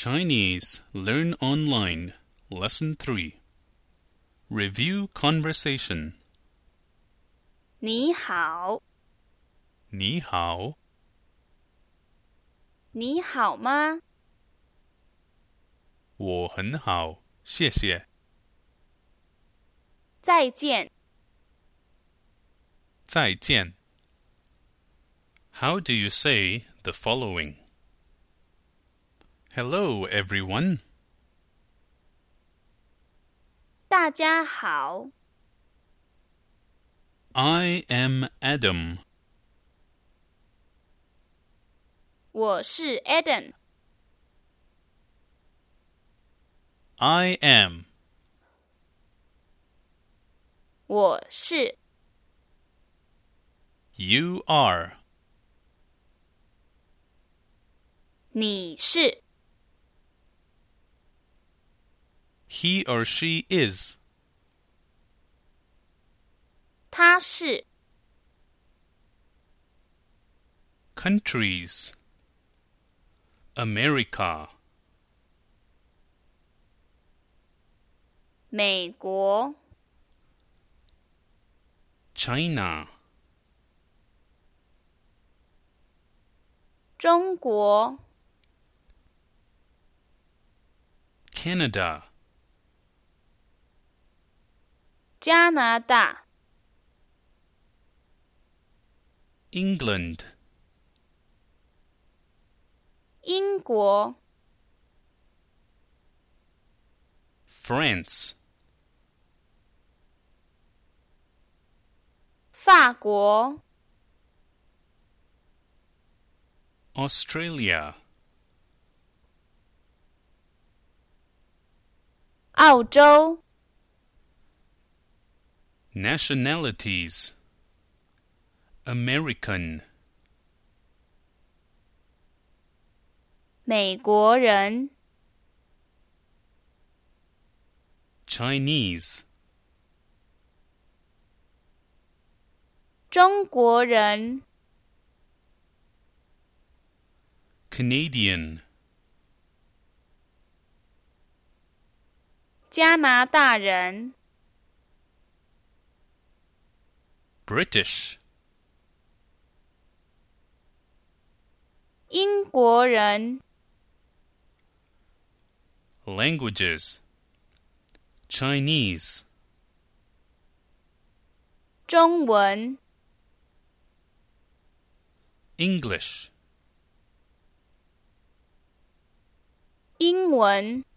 Chinese Learn Online Lesson 3 Review Conversation 你好， 你好， 你好吗？ 我很好，谢谢。 再见， 再见。How do you say the following? Hello, everyone. 大家好， I am Adam. 我是 Eden， I am. 我是 You are. 你是 He or she is. 他是 Countries. America. 美国、 China. 中国、 Canada. 加拿大、 England. 英国、 France. 法国、 Australia. 澳洲、 Nationalities. American. 美国人、 Chinese. 中国人、 Canadian. 加拿大人、 British. 英国人、 Languages. Chinese. 中文、 English. 英文、